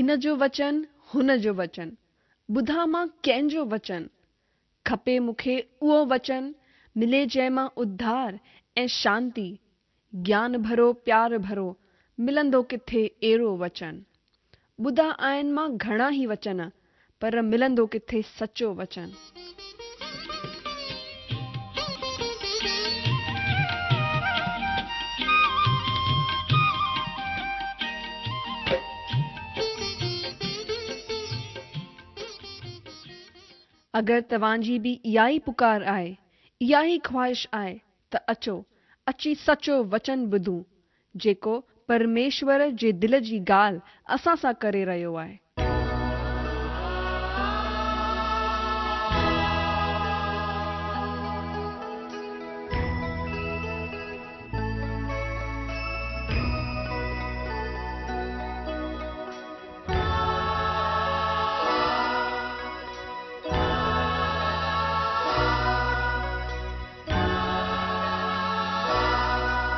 हिन जो वचन हुन जो वचन, ॿुधा मां कंहिंजो वचन, खपे मूंखे उहो वचन, मिले जंहिंमां उद्धार ऐं शांती, ज्ञान भरो प्यार भरो, मिलंदो किथे अहिड़ो वचन। ॿुधा आहिनि मां घणा ई वचन, पर मिलंदो किथे सचो वचन। अगरि तव्हांजी बि इहा ई पुकार आहे, इहा ई ख़्वाहिश आहे, त अचो, अची सचो वचन ॿुधूं, जेको परमेश्वर जे दिल जी ॻाल्हि असां सां करे रहियो आहे।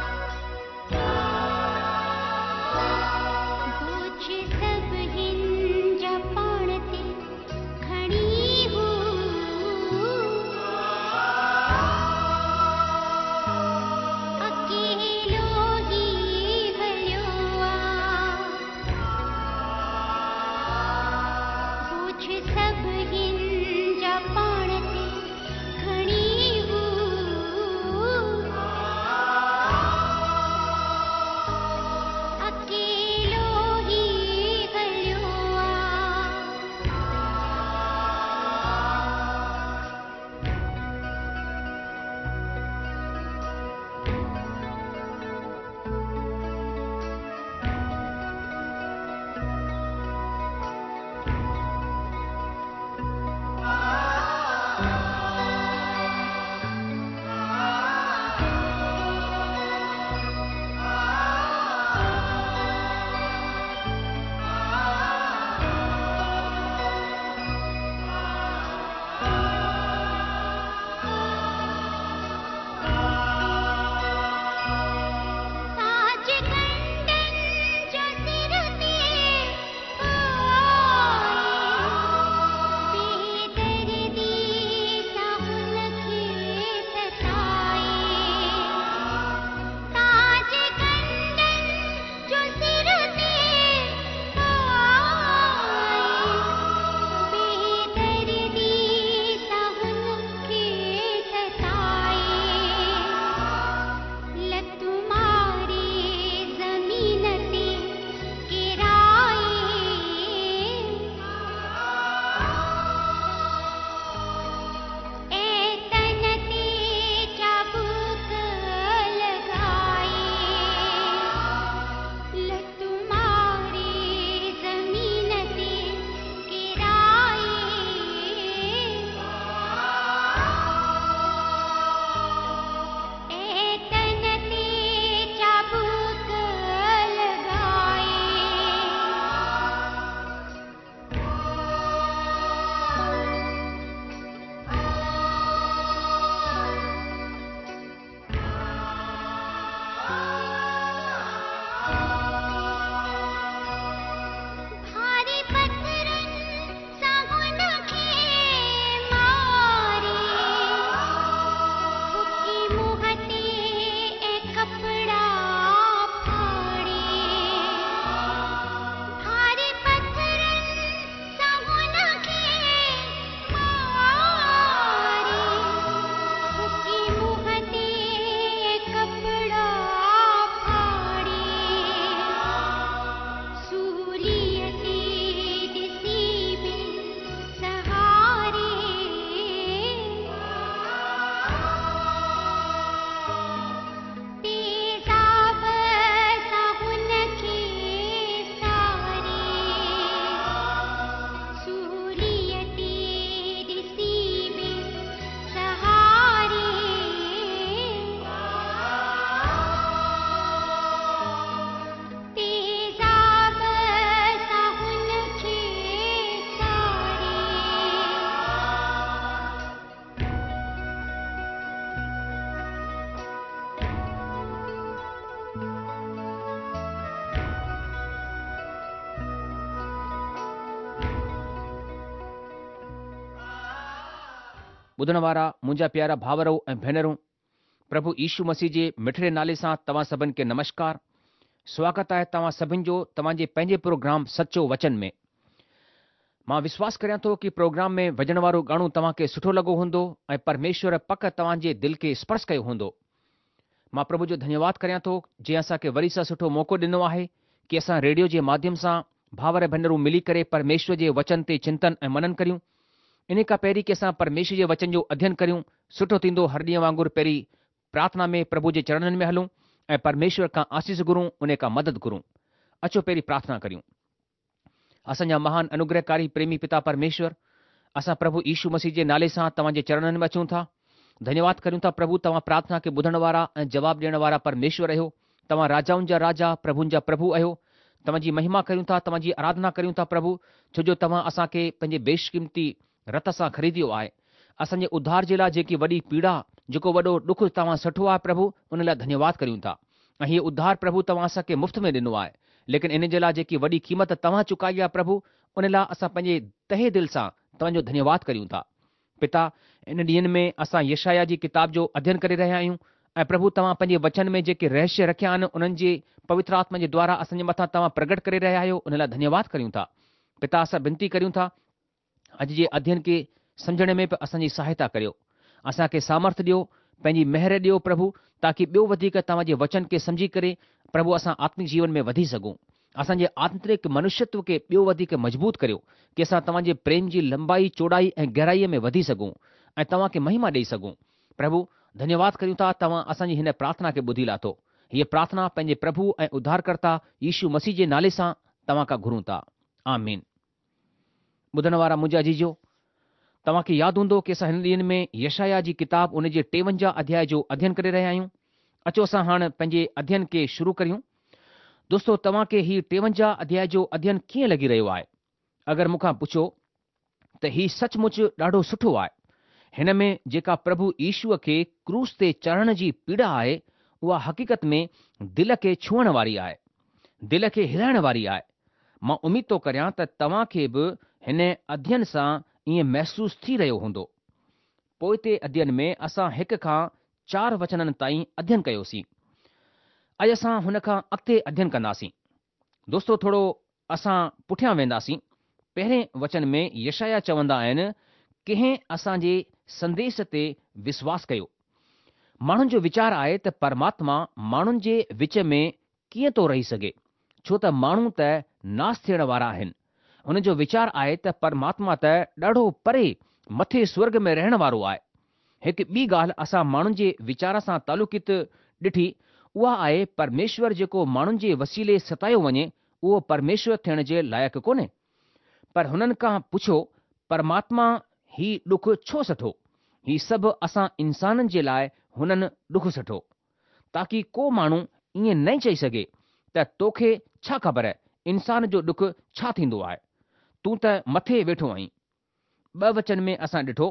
सब हिंद ॿुधण वारा मुंहिंजा प्यारा भाउरो ऐं भेनरूं, प्रभु यीशू मसीह जे मिठड़े नाले सां तव्हां सभिनि खे नमस्कार। स्वागत आहे तव्हां सभिनि जो तव्हांजे पंहिंजे प्रोग्राम सचो वचन में। मां विश्वास करियां थो कि प्रोग्राम में वॼण वारो गानो तव्हांखे सुठो लॻो हूंदो ऐं परमेश्वर पक तव्हांजे दिलि खे स्पर्श कयो हूंदो। मां प्रभु जो धन्यवाद करियां थो जंहिं असांखे वरी सां सुठो मौक़ो ॾिनो आहे कि असां रेडियो जे माध्यम सां भाउर भेनरूं मिली करे परमेश्वर जे वचन ते चिंतन ऐं मनन करियूं। इन खां पहिरीं कि असां परमेश्वर जे वचन जो अध्ययन करियूं, सुठो थींदो हर ॾींहुं वांगुरु पहिरीं प्रार्थना में प्रभु जे चरणनि में हलूं ऐं परमेश्वर खां आसीस घुरूं, उन खां मदद घुरूं। अचो पहिरीं प्रार्थना करियूं। असांजा महान अनुग्रहकारी प्रेमी पिता परमेश्वर, असां प्रभु यीशू मसीह जे नाले सां तव्हांजे चरणनि में अचूं था। धन्यवाद करियूं था प्रभु, तव्हां प्रार्थना खे ॿुधण वारा ऐं जवाबु ॾियण वारा परमेश्वर आहियो। तव्हां राजाउनि जा राजा, प्रभुनि जा प्रभु आहियो। तव्हांजी महिमा करियूं था, तव्हांजी आराधना करियूं था प्रभु, छो जो तव्हां असांखे पंहिंजे बेशकीमती रत सां ख़रीदियो आहे। असांजे उद्धार जे लाइ जेकी वॾी पीड़ा, जेको वॾो ॾुख तव्हां सठो आहे प्रभु, उन लाइ धन्यवाद करियूं था। ऐं हीअ उद्धार प्रभु तव्हां असांखे मुफ़्त में ॾिनो आहे, लेकिन इन जे लाइ जेकी वॾी क़ीमत तव्हां चुकाई आहे प्रभु, उन लाइ असां पंहिंजे तहे दिलि सां तव्हांजो धन्यवाद करियूं था। पिता, इन ॾींहंनि में असां यशाया जी किताब जो अध्ययन करे रहिया आहियूं ऐं प्रभु तव्हां पंहिंजे वचन में जेके रहस्य रखिया आहिनि उन्हनि जे पवित्र आत्मा जे द्वारा असांजे मथां तव्हां प्रगट करे रहिया आहियो, उन लाइ धन्यवाद करियूं था। पिता, असां विनती करियूं था अॼु जे अध्ययन खे सम्झण में बि असांजी सहायता करियो, असांखे सामर्थ ॾियो, पंहिंजी महिर ॾियो प्रभु, ताकि ॿियो वधीक तव्हांजे वचन खे सम्झी करे प्रभु असां आत्मिक जीवन में वधी सघूं। असांजे आंतरिक मनुष्यत्व खे ॿियो वधीक मज़बूत करियो कि असां तव्हांजे प्रेम जी लंबाई, चौड़ाई ऐं गहराईअ में वधी सघूं ऐं तव्हांखे महिमा ॾेई सघूं। प्रभु, धन्यवाद करियूं था, तव्हां असांजी हिन प्रार्थना खे ॿुधी लाथो। हीअ प्रार्थना पंहिंजे प्रभु ऐं उद्धारकर्ता यीशू मसीह जे नाले सां तव्हां खां घुरूं था। आमीन। ॿुधण वारा मुंहिंजा जीजो, तव्हांखे यादि हूंदो कि असां हिन ॾींहंनि में यशाया जी किताब उन जे 53 अध्याय जो अध्ययन करे रहिया आहियूं। अचो असां हाणे पंहिंजे अध्ययन खे शुरू करियूं। दोस्तो, तव्हांखे हीउ 53 अध्याय जो अध्ययन कीअं लॻी रहियो आहे? अगरि मूंखां पुछो त हीउ सचमुच ॾाढो सुठो आहे। हिन में जेका प्रभु यीशूअ खे क्रूस ते चढ़ण जी पीड़ा आहे, उहा हक़ीक़त में दिलि खे छुअण वारी आहे, दिलि खे हिलाइण वारी आहे। मां उमीद थो करियां त तव्हांखे बि हिन अध्ययन सां ईअं महसूस थी रहियो हूंदो। पोइते अध्ययन में असां 1 खां 4 वचननि ताईं अध्ययन कयोसीं। अॼु असां हुन खां अॻिते अध्ययन कंदासीं। दोस्तो, थोरो असां पुठियां वेंदासीं। पहिरें वचन में यशाया चवंदा आहिनि, कंहिं असांजे संदेश ते विश्वास कयो। माण्हुनि जो वीचार आहे त परमात्मा माण्हुनि जे विच में कीअं थो रही सघे, छो त माण्हू त नास थियण वारा आहिनि। हुन जो वीचार आहे त परमात्मा त ॾाढो परे मथे स्वर्ग में रहण वारो आहे। हिकु ॿी ॻाल्हि असां माण्हुनि जे वीचार सां तालुकित ॾिठी, उहा आहे परमेश्वर जेको माण्हुनि जे वसीले सतायो वञे, उहो परमेश्वर थियण जे लाइक़ु कोन्हे। पर हुननि खां पुछो, परमात्मा ही ॾुख छो सठो? ही सभु असां इंसाननि जे लाइ हुननि ॾुख सठो, ताकि को माण्हू ईअं न चई सघे त तोखे छा ख़बर आहे इंसान जो ॾुख छा थींदो आहे, तूं त मथे वेठो आहीं। 2 वचन में असां ॾिठो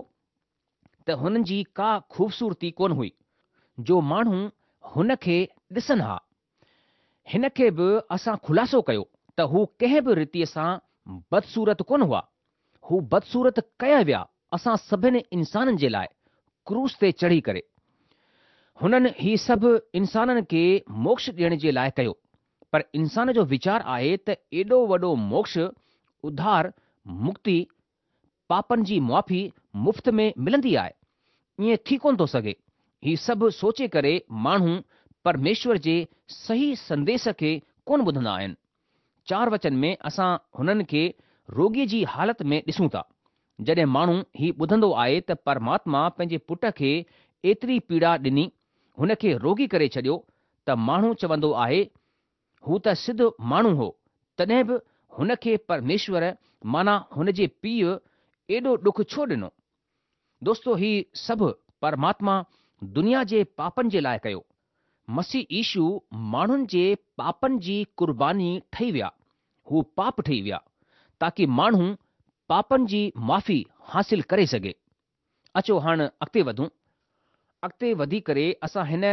त हुननि जी का ख़ूबसूरती कोन हुई जो माण्हू हुन खे ॾिसनि हा। हिन खे बि असां ख़ुलासो कयो त हू कंहिं बि रीतीअ सां बदसूरत कोन हुआ। हू बदसूरत कया विया असां सभिनी इंसाननि जे लाइ क्रूस ते चढ़ी करे। हुननि ही सभु इंसाननि खे मोक्ष ॾियण जे लाइ कयो। पर इंसान जो वीचार आहे त एॾो वॾो मोक्ष, उद्धार, मुक्ति, पापनि जी मुआफ़ी मुफ़्त में मिलंदी आहे, ईअं थी कोन थो सघे। ही सभु सोचे करे माण्हू परमेश्वर जे सही संदेश खे कोन ॿुधंदा आहिनि। 4 वचन में असां हुननि खे रोगी जी हालत में ॾिसूं था। जॾहिं माण्हू ही ॿुधंदो आहे त परमात्मा पंहिंजे पुट खे एतिरी पीड़ा ॾिनी, हुन खे रोगी करे छॾियो, त माण्हू चवंदो आहे हू त सिध माण्हू हो, तॾहिं बि हुन खे परमेश्वर माना हुन जे पीउ एॾो ॾुख छो ॾिनो? दोस्तो, ही सभु परमात्मा दुनिया जे पापनि जे लाइ कयो। मसीह ईशू माण्हुनि जे पापनि जी कुर्बानी ठही विया। हू पाप ठही विया ताकि माण्हू पापनि जी माफ़ी हासिल करे सघे। अचो हाणे अॻिते वधूं। अॻिते वधी करे असां हिन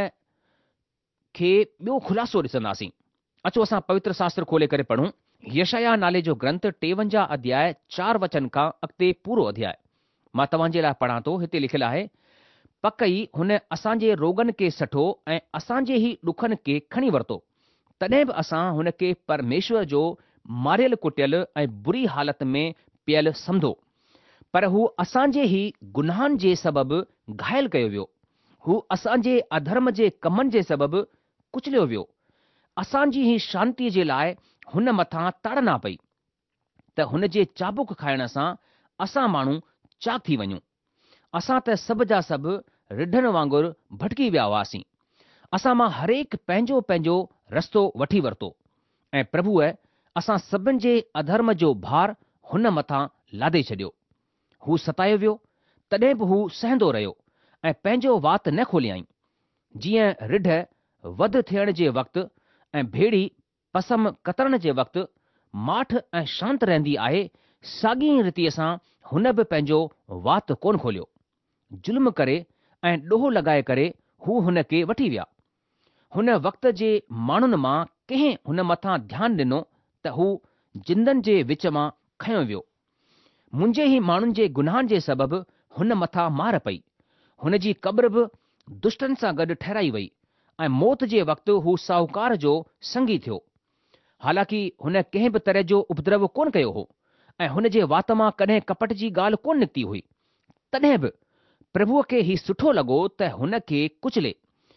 खे ॿियो ख़ुलासो ॾिसंदासीं। अचो असां पवित्र शास्त्र खोले करे पढ़ूं। यशाया नाले जो ग्रंथ 53 अध्याय 4 वचन खां अॻिते पूरो अध्याय। मां तव्हांजे लाइ पढ़ां थो। हिते लिखियलु आहे, पकई हुन असांजे रोगनि खे सठो ऐं असांजे ई ॾुखनि खे खणी वरितो। तॾहिं बि असां हुन खे परमेश्वर जो मारियल कुटियल ऐं बुरी हालत में पियल सम्झो। पर हू असांजे ई गुनाहनि जे सबबि घायल कयो वियो। हू असांजे अधर्म जे कमनि जे सबबि कुचलियो वियो। असांजी ई शांतीअ जे लाइ हुन मथां ताड़ना पई, त हुन जे चाबुक खाइण सां असां माण्हू चाक थी वञूं। असां त सभ जा सभ रिढनि वांगुरु भटकी विया हुआसीं। असां मां हरेक पंहिंजो पंहिंजो रस्तो वठी वरितो, ऐं प्रभुअ असां सभिनि जे अधर्म जो भार हुन मथां लादे छॾियो। हू सतायो वियो, तॾहिं बि हू सहंदो रहियो ऐं पंहिंजो वात न खोलियाईं। जीअं रिढ वधि थियण जे वक़्तु ऐं भेड़ी पसम कतरण जे वक़्तु माठ ऐं शांत रहंदी आहे, साॻी रीतीअ सां हुन बि पंहिंजो वात कोन खोलियो। ज़ुल्म करे ऐं ॾोह लॻाए करे हू हुन खे वठी विया। हुन वक़्त जे माण्हुनि मां कंहिं हुन मथां ध्यानु ॾिनो त हू जिंदनि जे विच मां खंयो वियो। मुंहिंजे ई माण्हुनि जे गुनाहनि जे सबबि हुन मथां मार पई। हुन जी क़ब्र बि दुष्टनि सां गॾु ठहिराई वई ऐं मौत जे वक़्तु हू साहूकार जो संगी थियो। हालांकि हुन कंहिं बि तरह जो उपद्रव कोन कयो हो ऐं हुन जे वात मां कॾहिं कपट जी ॻाल्हि कोन निकिती हुई। तॾहिं बि प्रभुअ खे ही सुठो लॻो त हुन खे कुचले।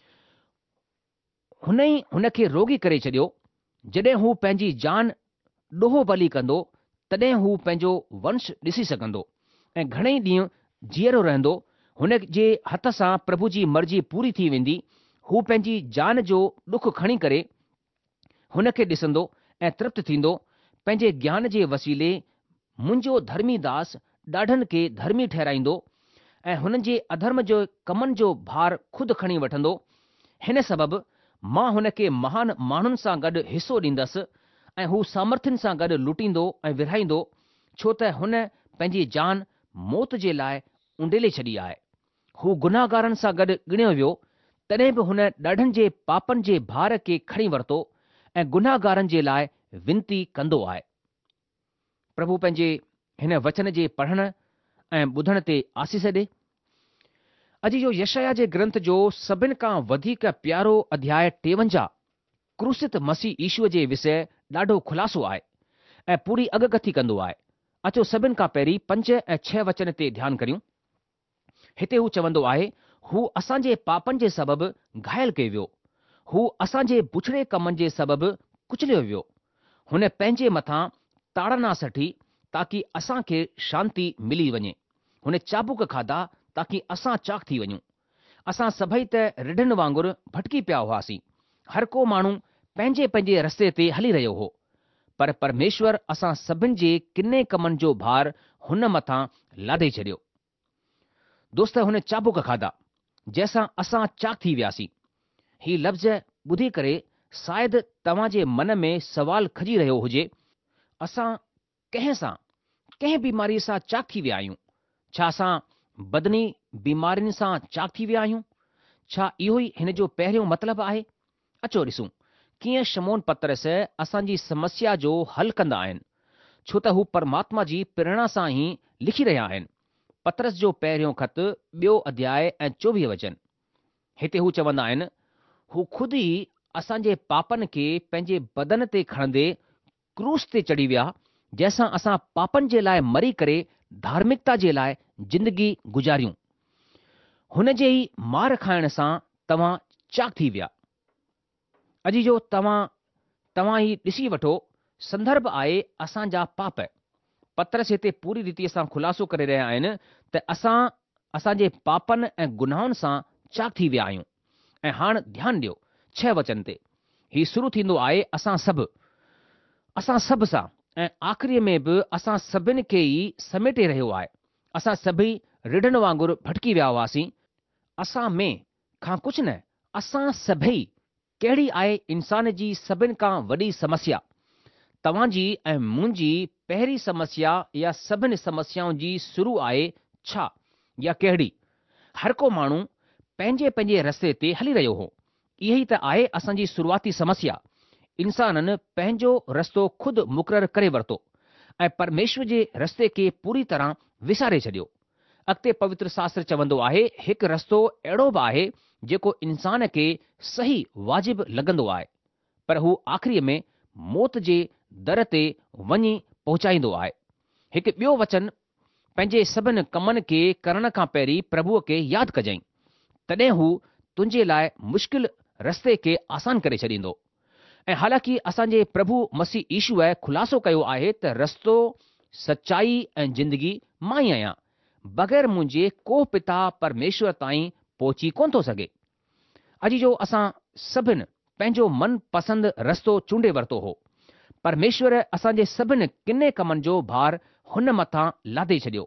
हुन ई हुन खे रोगी करे छॾियो। जॾहिं हू पंहिंजी जान ॾोहो बली कंदो, तॾहिं हू पंहिंजो वंश ॾिसी सघंदो ऐं घणेई ॾींहं जीअरो रहंदो। हुन जे हथ सां प्रभु जी मर्ज़ी पूरी थी वेंदी। हू पंहिंजी जान जो ॾुख खणी करे हुन खे ॾिसंदो ऐं तृप्त थींदो। पंहिंजे ज्ञान जे वसीले मुंहिंजो धर्मी दास ॾाढनि खे धर्मी ठहिराईंदो ऐं हुननि जे अधर्म जो कमनि जो भार खुदि खणी वठंदो। हिन सबबि मां हुन खे महान माण्हुनि सां गॾु हिसो ॾींदसि ऐं हू सामर्थ्यनि सां गॾु लुटींदो ऐं विरहाईंदो, छो त हुन पंहिंजी जान मौत जे लाइ उंडेले छॾी आहे। हू गुनाहगारनि सां गॾु ॻणियो वियो, तॾहिं बि हुन ॾाढनि जे पापनि जे भार खे खणी वरितो ऐं गुनाहगारनि जे लाइ विनती कंदो आहे। प्रभु पंहिंजे हिन वचन जे पढ़ण ऐं ॿुधण ते आसीस ॾे। अॼु जो यशाया जे ग्रंथ जो सभिनि खां वधीक प्यारो अध्याय 53 क्रूसित मसीह ईशूअ जे विषय ॾाढो खुलासो आहे ऐं पूरी अगकथी कंदो आहे। अचो सभिनि खां पहिरीं 5 ऐं 6 वचन ते ध्यानु करियूं। हिते हू चवंदो आहे, हू असांजे पापनि जे सबबि घायल कयो वियो, हू असांजे बुछड़े कमनि जे सबबि कुचलियो वियो। हुन पंहिंजे मथां ताड़ना सठी ताकी असांखे शांती मिली वञे। हुन चाबुक खाधा ताकी असां चाक थी वञूं। असां सभई त रिढनि वांगुरु भटकी पिया हुआसीं। हर को माण्हू पंहिंजे पंहिंजे रस्ते ते हली रहियो हो, पर परमेश्वर असां सभिनि जे किने कमनि जो भार हुन मथां लादे छॾियो। दोस्त, हुन चाबुक खाधा जंहिंसां असां चाक थी वियासीं। ही लफ़्ज़ ॿुधी करे शायदि तव्हां जे मन में सवाल खजी रहियो हुजे, असां कंहिं बीमारीअ सां चाक थी विया आहियूं? छा असां बदनी बीमारियुनि सां चाक थी विया आहियूं? छा इहो ई हिन जो पहिरियों मतिलबु आहे? अचो ॾिसूं कीअं शमौन पतरस असांजी समस्या जो हल कंदा आहिनि, छो त हू परमात्मा जी प्रेरणा सां ई लिखी रहिया आहिनि। पतरस जो पहिरियों ख़त 2 अध्याय ऐं 24 वचन। हिते हू चवंदा आहिनि, हू खुद ई असांजे पापनि खे पंहिंजे बदन ते खणंदे क्रूस ते चढ़ी विया, जंहिंसां असां पापनि जे लाइ मरी करे धार्मिकता जे लाइ जिंदगी गुज़ारियूं। हुन जे ई मार खाइण सां तव्हां चाक थी विया। अॼु जो तव्हां ई ॾिसी वठो, संदर्भ आहे असांजा पाप। पतरस हिते पूरी रीतिअ सां खुलासो करे रहिया आहिनि त असां असांजे पापनि ऐं गुनाहनि सां चाक थी विया आहियूं। ऐं हाणे ध्यानु ॾियो 6 वचन ते। ही शुरू थींदो आहे असां सभु सां, ऐं आख़िरीअ में बि असां सभिनि खे ई समेटे रहियो आहे। असां सभई रिढनि वांगुरु भटकी विया हुआसीं। असां में खां कुझु न, असां सभई। कहिड़ी आहे इंसान जी सभिनि खां वॾी समस्या? तव्हांजी ऐं मुंहिंजी पहिरीं समस्या या सभिनी समस्याउनि जी शुरू आहे छा या कहिड़ी? हर को माण्हू पंहिंजे पंहिंजे रस्ते ते हली रहियो हो। इहा ई त आहे असांजी शुरूआती समस्या। इंसाननि पंहिंजो रस्तो खुदि मुक़ररु करे वरितो ऐं परमेश्वर जे रस्ते खे पूरी तरह विसारे छॾियो। अॻिते पवित्र शास्त्र चवंदो आहे, हिकु रस्तो अहिड़ो बि आहे जेको इंसान खे सही वाजिबु लॻंदो आहे, पर हू आख़िरीअ में मौत जे दर ते वञी पहुचाईंदो आहे। हिकु ॿियो वचन पंहिंजे सभिनि कमनि खे करण खां पहिरीं प्रभुअ खे यादि कजांइ, तॾहिं हू तुंहिंजे लाइ मुश्किल रस्ते खे आसान करे छॾींदो। ऐं हालांकि असांजे प्रभु मसीह यीशूअ ख़ुलासो कयो आहे त रस्तो, सचाई ऐं ज़िंदगी मां ई आहियां, बग़ैर मुंहिंजे को पिता परमेश्वर ताईं पहुची कोन थो सघे। अॼु जो असां सभिनि पंहिंजो मनपसंदि रस्तो चूंडे वरितो हो। परमेश्वर असांजे सभिनि किने कमनि जो भार हुन मथां लादे छॾियो।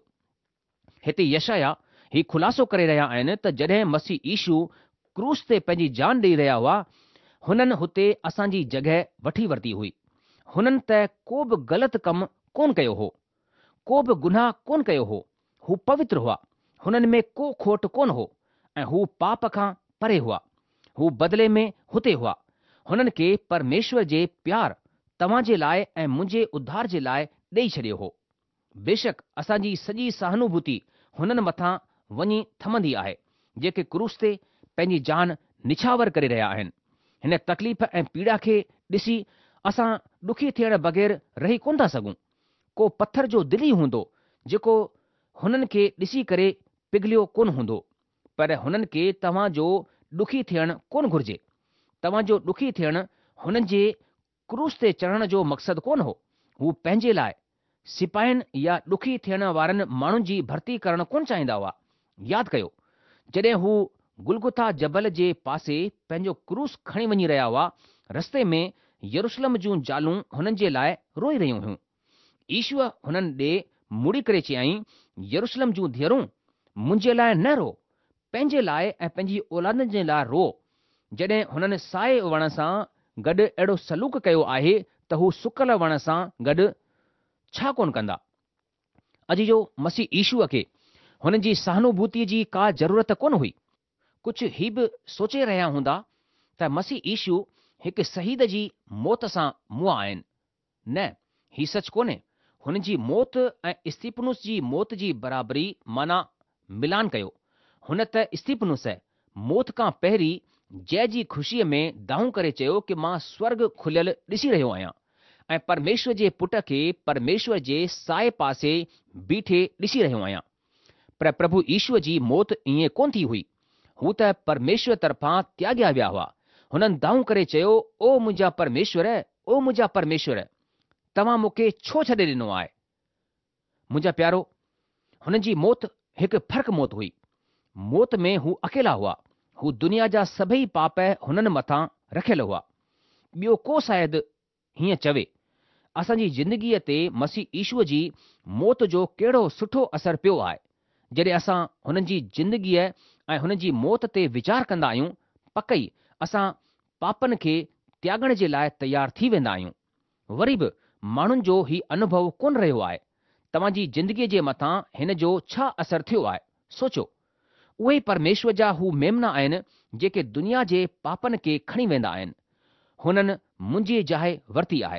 हिते यशाया ही ख़ुलासो करे रहिया आहिनि त जॾहिं मसीह यीशू क्रूस ते पंहिंजी जान ॾेई रहिया हुआ, हुननि हुते असांजी जॻहि वठी वरिती हुई। हुननि त को बि ग़लति कमु कोन कयो हो, को बि गुनाह कोन कयो हो। हू पवित्र हुआ, हुननि में को खोट कोन हो ऐं हू पाप खां परे हुआ। हू बदिले में हुते हुआ। हुननि खे परमेश्वर जे प्यार तव्हां जे लाइ ऐं मुंहिंजे उद्धार जे लाइ ॾेई छॾियो हो। बेशक असांजी सॼी सहानुभूति हुननि मथां वञी थमंदी आहे जेके क्रूस ते पंहिंजी जान निछावर करे रहिया आहिनि। हिन तकलीफ़ ऐं पीड़ा खे ॾिसी असां ॾुखी थियण बग़ैर रही कोन था सघूं। को पत्थर जो दिली हूंदो जेको हुननि खे ॾिसी करे पिघलियो कोन हूंदो, पर हुननि खे तव्हां जो ॾुखी थियणु कोन घुर्जे। तव्हां जो ॾुखी थियणु हुननि जे क्रूस ते चढ़ण जो मक़सदु कोन हो। हू पंहिंजे लाइ सिपाहियुनि या ॾुखी थियण वारनि माण्हुनि जी भर्ती करणु कोन चाहींदा हुआ। यादि कयो, जॾहिं हू गुलगुथा जबल जे पासे पंहिंजो क्रूस खणी वञी रहिया हुआ, रस्ते में यरूशलेम जूं ज़ालूं हुननि जे लाइ रोई रहियूं हुयूं। ईशूअ हुननि ॾे मुड़ी करे चयाईं, यरूशलेम जूं धीअरूं, मुंहिंजे लाइ न रो, पंहिंजे लाइ ऐं पंहिंजी औलादनि जे लाइ रो। जॾहिं हुननि साए वण सां गॾु अहिड़ो सलूक कयो आहे त हू सुकल वण सां गॾु छा कोन कंदा। अॼु जो मसीह यीशूअ खे हुननि जी सहानुभूतीअ जी का ज़रूरत कोन हुई। कुझु ही बि सोचे रहिया हूंदा त मसीह यीशू हिकु शहीद जी मौत सां मुआ आहिनि। न, ही सच कोन्हे। हुन जी मौत ऐं स्तिफनुस जी मौत जी बराबरी माना मिलान कयो। हुन त स्तिफनुस मौत खां पहिरीं जय जी ख़ुशीअ में दाऊं करे चयो कि मां स्वर्ग खुलियल ॾिसी रहियो आहियां ऐं परमेश्वर जे पुट खे परमेश्वर जे साए पासे बीठे ॾिसी रहियो आहियां। पर प्रभु यीशूअ जी मौत ईअं कोन थी हुई। हू त परमेश्वर तरफ़ां त्याॻिया विया हुआ। हुननि दाऊं करे चयो, ओ मुंहिंजा परमेश्वर, ओ मुंहिंजा परमेश्वर, तव्हां मूंखे छो छॾे ॾिनो आहे। मुंहिंजा प्यारो, हुननि जी मौत हिकु फ़र्क़ मौत हुई। मौत में हू अकेला हुआ। हू दुनिया जा सभई पाप हुननि मथां रखियल हुआ। ॿियो को शायदि हीअं चवे, असांजी ज़िंदगीअ ते मसीह यीशूअ जी मौत जो कहिड़ो सुठो असरु पियो आहे। जॾहिं असां हुननि जी ज़िंदगीअ ऐं हुननि जी मौत ते वीचार कंदा आहियूं, पकई असां पापनि खे त्यागण जे लाइ तयारु थी वेंदा आहियूं। वरी बि माण्हुनि जो ही अनुभव कोन रहियो आहे। तव्हां जी ज़िंदगीअ जे मथां हिन जो छा असरु थियो आहे, सोचो। उहे परमेश्वर जा हू मेमना आहिनि जेके दुनिया जे पापनि खे खणी वेंदा आहिनि। हुननि मुंहिंजी जाइ वरिती आहे।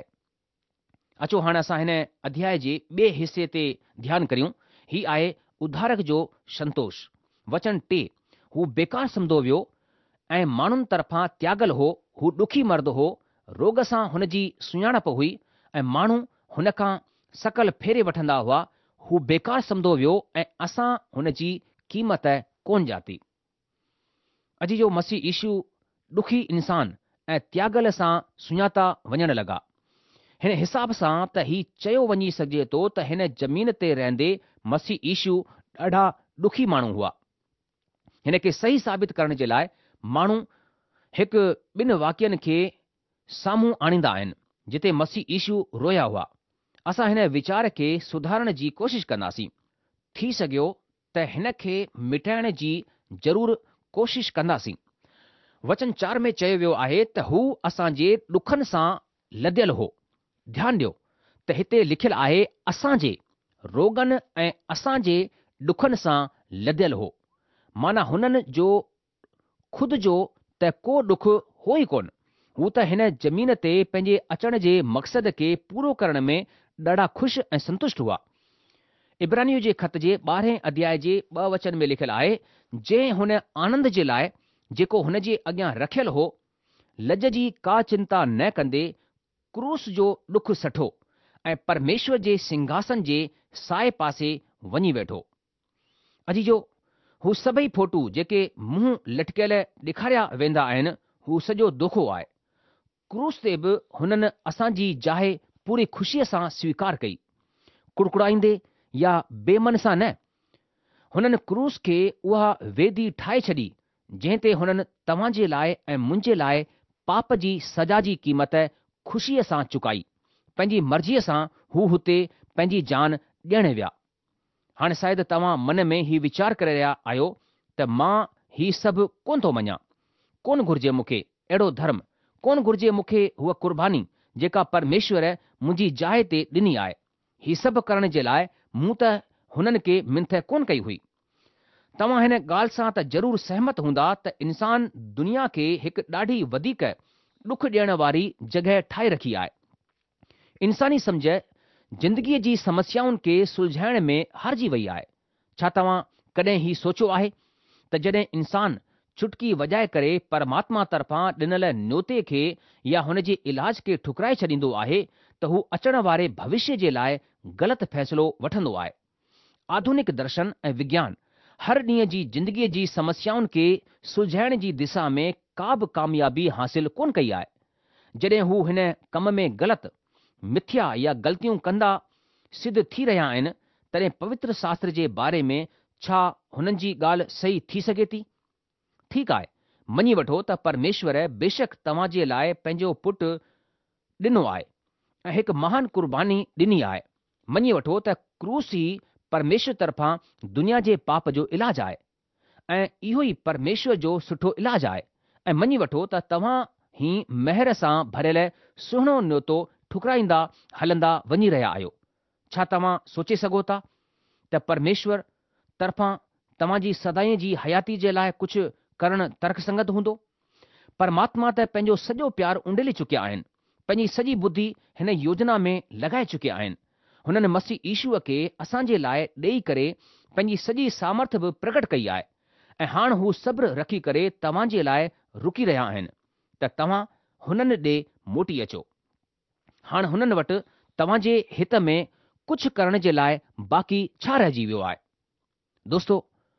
अचो हाणे असां हिन अध्याय जे ॿिए हिसे ते ध्यानु करियूं। ही आहे उद्धारक जो संतोष। वचन 3, हू बेकार सम्झो वियो ऐं माण्हुनि तरफ़ां त्यागल हो। हू ॾुखी मर्द हो, रोग सां हुन जी सुञाणप हुई ऐं माण्हू हुन खां सकल फेरे वठंदा हुआ। हू बेकार सम्झो वियो ऐं असां हुन जी क़ीमत कोन ॼाती। अॼु जो मसीह यीशू ॾुखी इंसान ऐं त्यागल सां सुञाता वञण लॻा। हिन हिसाब सां त ही चयो वञी सघिजे थो त हिन ज़मीन ते रहंदे मसीह यीशू ॾाढा ॾुखी माण्हू हुआ। हिन खे सही साबित करण जे लाइ माण्हू हिकु ॿिनि वाक्यनि खे साम्हूं आणींदा आहिनि जिते मसीह यीशू रोया हुआ। असां हिन वीचार खे सुधारण जी कोशिश कंदासीं। थी सघियो त हिन खे मिटाइण जी ज़रूरु कोशिश कंदासीं। वचन 4 में चयो वियो आहे त हू असांजे ॾुखनि सां लदियल हो। ध्यानु ॾियो त हिते लिखियलु आहे असांजे रोगनि ऐं असांजे ॾुखनि सां लदियल हो। माना हुननि जो खुदि जो त को ॾुखु हो ई कोन। हू त हिन ज़मीन ते पंहिंजे अचण जे मक़सद खे पूरो करण में ॾाढा ख़ुशि ऐं संतुष्ट हुआ। इब्रानियो जे ख़त जे 12 अध्याय जे 2 वचन में लिखियलु आहे, जंहिं हुन आनंद जे लाइ जेको हुन जे अॻियां रखियलु हो, लज जी का चिंता न कंदे क्रूस जो ॾुखु सठो ऐं परमेश्वर जे सिंघासन जे साए पासे वञी वेठो। अजीजो, हू सभई फोटू जेके मुंहुं लटकियल ॾेखारिया वेंदा आहिनि, हू सॼो दोखो आहे। क्रूस ते बि हुननि असांजी जाइ पूरी ख़ुशीअ सां स्वीकार कई, कुड़कुड़ाईंदे या बेमन सां न। हुननि क्रूस खे उहा वेदी ठाहे छॾी जंहिं ते हुननि तव्हां जे लाइ ऐं मुंहिंजे लाइ पाप जी सजा जी क़ीमत ख़ुशीअ सां चुकाई। पंहिंजी मर्ज़ीअ सां हू हुते पंहिंजी जान ॾियण विया। हाणे शायदि तव्हां मन में ही वीचार करे रहिया आहियो त मां ही सभु कोन थो मञा, कोन घुर्जे मूंखे अहिड़ो धर्म, कोन घुर्जे मूंखे हूअ कुर्बानी जेका परमेश्वर मुंहिंजी जाइ ते ॾिनी आहे। ही सभु करण जे लाइ मूं त हुननि खे मिंथ कोन कई हुई। तव्हां हिन ॻाल्हि सां त ज़रूरु सहमत हूंदा त इंसान दुनिया खे हिकु ॾाढी वधीक ॾुख ॾियण वारी जॻहि ठाहे रखी आहे। इंसानी सम्झ जिंदगीअ जी समस्याउनि खे सुलझाइण में हारिजी वई आहे। छा तव्हां कॾहिं ही सोचियो आहे त जॾहिं इंसान चुटकी वॼाए करे परमात्मा तरफ़ां ॾिनल न्योते खे या हुन जे इलाज खे ठुकराए छॾींदो आहे त हू अचण वारे भविष्य जे लाइ ग़लति फ़ैसिलो वठंदो आहे। आधुनिक दर्शन ऐं विज्ञान हर ॾींहं जी जिंदगीअ जी समस्याउनि खे सुलझाइण जी दिशा में का बि कामयाबी हासिल कोन कई आहे। जॾहिं हू हिन कम में ग़लति, मिथ्या या ग़लतियूं कंदा सिद्ध थी रहिया आहिनि, तॾहिं पवित्र शास्त्र जे बारे में छा हुननि जी ॻाल्हि सही थी सघे थी? ठीकु आहे, मञी वठो त परमेश्वर बेशक तव्हां जे लाइ पंहिंजो पुटु ॾिनो आहे ऐं हिकु महान कुर्बानी ॾिनी आहे। मञी वठो त क्रूस ई परमेश्वर तरफ़ां दुनिया जे पाप जो इलाजु आहे ऐं इहो ई परमेश्वर जो सुठो इलाजु आहे। ऐं मञी वठो त तव्हां ही महिर सां भरियल सुहिणो न्योतो ठुकराईंदा हलंदा वञी रहिया आहियो। छा तव्हां सोचे सघो था त परमेश्वर तरफ़ां तव्हां जी सदाईं जी हयाती जे लाइ कुझु करणु तर्कसंगत हूंदो? परमात्मा त पंहिंजो सॼो प्यारु उंडेले चुकिया आहिनि, पंहिंजी सॼी बुद्धि हिन योजना में लॻाए चुकिया आहिनि। हुननि मसीह ईशूअ खे असांजे लाइ ॾेई करे पंहिंजी सॼी सामर्थ बि प्रकट कई आहे ऐं हाणे हू सब्र रखी करे तव्हां जे लाइ रुकी रहिया आहिनि त तव्हां हुननि ॾे मोटी अचो। हाणे हुननि वटि तव्हां जे हित में कुझु करण जे लाइ बाक़ी छा रहिजी वियो आहे? दोस्तो,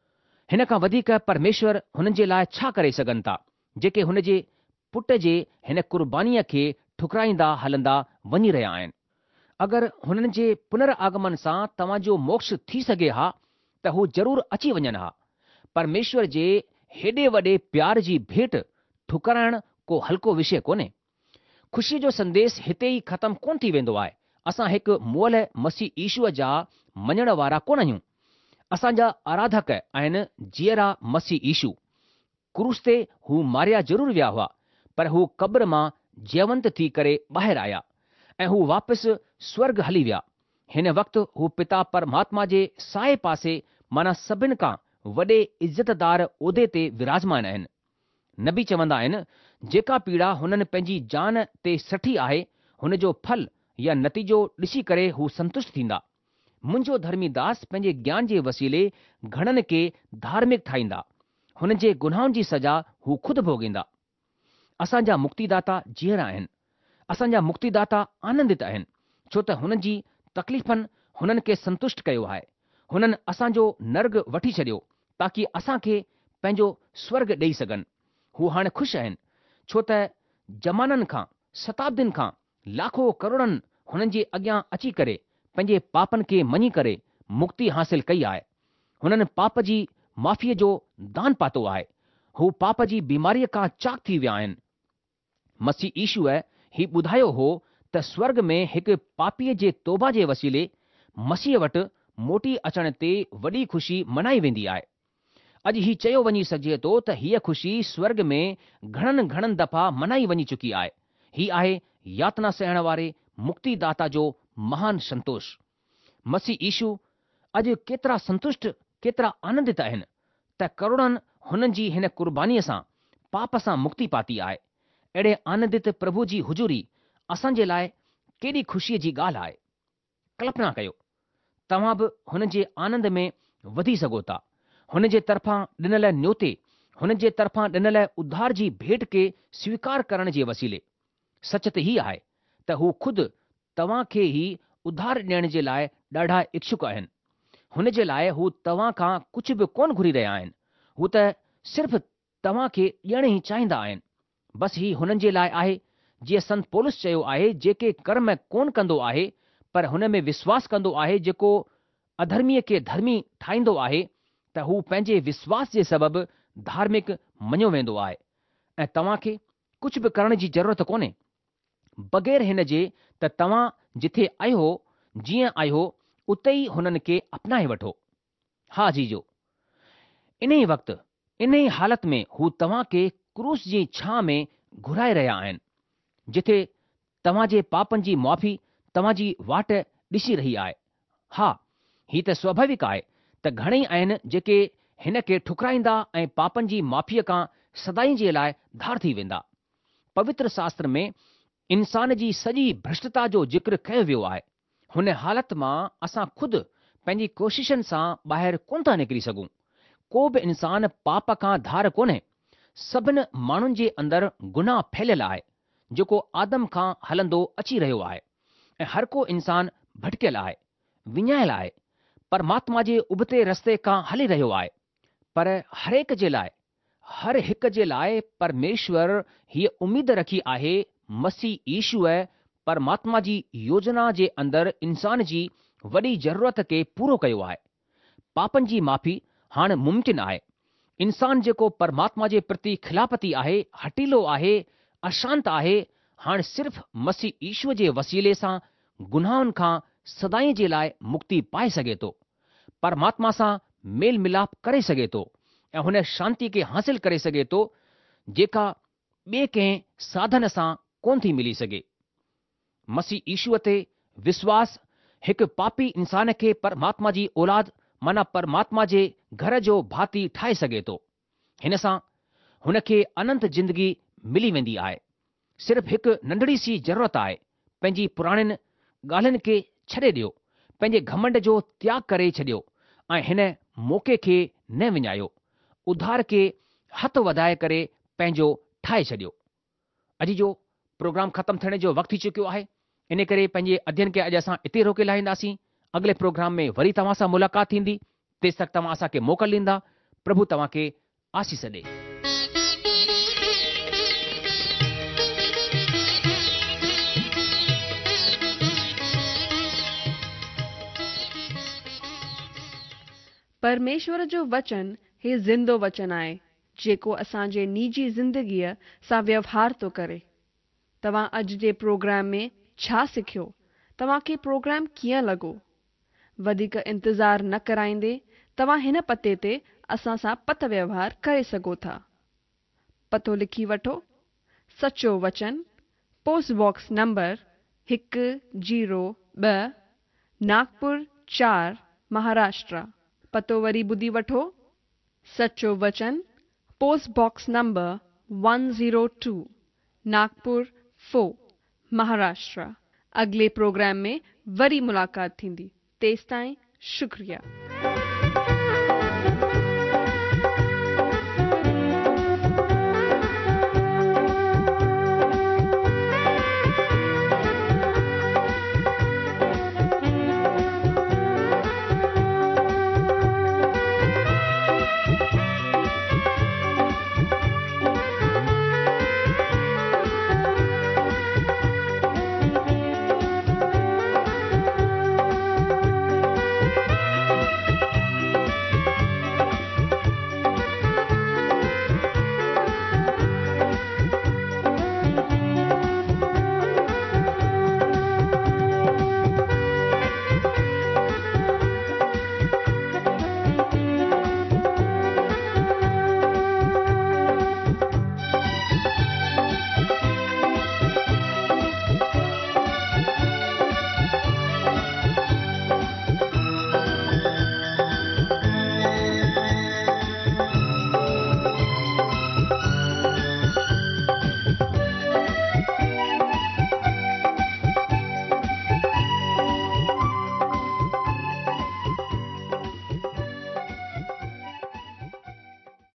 हिन खां वधीक परमेश्वर हुननि जे लाइ छा करे सघनि था जेके हुन जे पुट जे हिन कुर्बानीअ खे ठुकराईंदा हलंदा वञी रहिया आहिनि। अगरि हुननि जे पुनरागमन सां तव्हां जो मोक्ष थी सघे हा त हू ज़रूरु अची वञनि हा। परमेश्वर जे हेॾे वॾे प्यार जी भेंट ठुकराइण को हल्को विषय कोन्हे। ख़ुशीअ जो संदेश हिते ई ख़तमु कोन थी वेंदो आहे। असां हिकु मुअल मसीह ईशूअ जा मञण वारा कोन आहियूं। असांजा आराधक आहिनि जीअरा मसीह ईशू। क्रूस ते हू मारिया ज़रूरु विया हुआ, पर हू क़ब्र मां जीवंत थी करे ॿाहिरि आया ऐं हू वापसि स्वर्ग हली विया। हिन वक़्तु हू पिता परमात्मा जे साए पासे माना सभिनि खां वॾे इज़तदार उहिदे ते विराजमान आहिनि। नबी चवंदा आहिनि, जेका पीड़ा हुननि पंहिंजी जान ते सठी आहे, हुन जो फल या नतीजो ॾिसी करे हू संतुष्ट थींदा। मुंहिंजो धर्मी दास पंहिंजे ज्ञान जे वसीले घणनि खे धार्मिक ठाहींदा। हुन जे गुनाहनि जी सज़ा हू ख़ुदि भोगींदा। असांजा मुक्तिदाता जीअरा आहिनि। असांजा मुक्तिदाता आनंदित आहिनि, छो त हुननि जी तकलीफ़नि हुननि खे संतुष्ट कयो आहे। हुननि असांजो नर्ग वठी छॾियो ताकी असांखे पंहिंजो स्वर्ग ॾेई सघनि। हू हाणे ख़ुशि आहिनि, छो त ज़माननि खां, शताब्दियुनि खां लाखों करोड़नि हुननि जे अॻियां अची करे पंहिंजे पापनि खे मञी करे मुक्ति हासिल कई आहे। हुननि पाप जी माफ़ीअ जो दान पातो आहे। हू पाप जी बीमारीअ खां चाक थी विया आहिनि। मसीह ईशूअ ही ॿुधायो हो त स्वर्ग में हिकु पापीअ जे तौबा जे वसीले मसीह वटि मोटी अचण ते वॾी ख़ुशी मनाई वेंदी आहे। अॼु ही चयो वञी सघिजे थो त हीअ ख़ुशी स्वर्ग में घणनि दफ़ा मनाई वञी चुकी आहे। ही आहे यातना सहण वारे मुक्तिदाता जो महान संतोष। मसीह ईशू अॼु केतिरा संतुष्ट, केतिरा आनंदित आहिनि त करोड़नि हुननि जी हिन कुर्बानीअ सां पाप सां मुक्ति पाती आहे। अहिड़े आनंदित प्रभु जी हुजूरी असांजे लाइ केॾी ख़ुशीअ जी ॻाल्हि आहे। कल्पना कयो तव्हां बि हुन जे आनंद में वधी सघो था। हुन जे तरफ़ां ॾिनल न्योते, हुन जे तरफ़ां ॾिनल उद्धार जी भेट खे स्वीकार करण जे वसीले सच त हीअ आहे त हू ख़ुदि तव्हां खे ई उद्धार ॾियण जे लाइ ॾाढा इच्छुक आहिनि। हुन जे लाइ हू तव्हां खां कुझु बि कोन घुरी रहिया आहिनि। हू त सिर्फ़ु तव्हां खे ॾियण ई चाहींदा आहिनि। बसि ही हुननि जे लाइ आहे, जीअं संत पौलुस चयो आहे, जेके कर्म कोन कंदो आहे पर हुन में विश्वास कंदो आहे, जेको अधर्मीअ खे धर्मी ठाहींदो आहे, त हू पंहिंजे विश्वास जे सबबि धार्मिक मञियो वेंदो आहे। ऐं तव्हां खे कुझु बि करण जी ज़रूरत कोन्हे, बग़ैर हिन जे त तव्हां जिथे आहियो, जीअं आहियो, उते ई हुननि खे अपनाए वठो। हा जीजो, इन ई वक़्तु, इन ई हालत में हू तव्हां खे क्रूस जी छां में घुराए रहिया आहिनि, जिथे तव्हां जे पापनि जी मुआफ़ी तव्हां जी वाट ॾिसी रही आहे। हा, ही त स्वाभाविक आहे त घणेई आहिनि जेके हिन खे ठुकराईंदा ऐं पापनि जी माफ़ीअ खां सदाई जे लाइ धार थी वेंदा। पवित्र शास्त्र में इंसान जी सॼी भ्रष्टता जो ज़िक्र कयो वियो आहे। हुन हालत मां असां ख़ुदि पंहिंजी कोशिशनि सां ॿाहिरि कोन था निकिरी सघूं। को बि इंसान पाप खां धार कोन्हे। सभिनि माण्हुनि जे अंदरि गुनाह फैलियल आहे, जेको आदम खां हलंदो अची रहियो आहे। ऐं हर को इंसान भटकियल आहे, विञायल आहे, परमात्मा जे उबते रस्ते खां हली रहियो आहे। पर हरेक जे लाइ, हर हिक जे लाइ परमेश्वर हीअ उमीद रखी आहे, मसीह यीशुअ परमात्मा जी योजना जे अंदरि इंसान जी वॾी ज़रूरत खे पूरो कयो आहे। पापनि जी माफ़ी हाणे मुमकिन आहे। इंसान जेको परमात्मा जे प्रति खिलापती आहे, हटीलो आहे, अशांत आहे, हाणे सिर्फ़ मसीह यीशुअ जे वसीले सां गुनाहनि खां सदाई जे लाइ मुक्ति पाए सघे थो, परमात्मा सां मेल मिलाप करे सघे थो ऐं हुन शांती खे हासिल करे सघे थो, जेका ॿिए कंहिं साधन सां कोन थी मिली सघे। मसीह यीशुअ ते विश्वास हिकु पापी इंसान खे परमात्मा जी औलाद, माना परमात्मा जे घर जो भाती ठाहे सघे थो। हिन सां हुन खे अनंत जिंदगी मिली वेंदी आहे। सिर्फ़ हिकु नंढड़ी सी ज़रूरत आहे, पंहिंजी पुराणियुनि ॻाल्हियुनि खे छॾे ॾियो, पंहिंजे घमंड जो त्याग करे छॾियो ऐं हिन मौक़े खे न विञायो। उद्धार खे हथ वधाए करे पंहिंजो ठाहे छॾियो। अॼु जो प्रोग्राम ख़तमु थियण जो वक़्तु थी चुकियो आहे। इन करे पंहिंजे अध्ययन खे अॼु असां इते रोके लाहींदासीं। अॻिले प्रोग्राम में वरी तव्हां सां मुलाक़ात थींदी। तेसि तक तव्हां असांखे मोकल ॾींदा। प्रभु तव्हां खे आसीस ॾे। परमेश्वर जो वचन हे ज़िंदो वचन आहे, जेको असांजे निजी ज़िंदगीअ सां व्यवहार थो करे। तव्हां अॼु जे प्रोग्राम में छा सिखियो? तव्हां खे प्रोग्राम कीअं लॻो? वधीक इंतज़ार न कराईंदे तव्हां हिन पते ते असां सां पत व्यवहार करे सघो था। पतो लिखी वठो। सचो वचन, post box number 102, Nagpur 4, Maharashtra. पतो वरी ॿुधी वठो। सचो वचन, post box number 102, Nagpur 4, Maharashtra. अगले प्रोग्राम में वरी मुलाक़ात थींदी। तेसि ताईं शुक्रिया।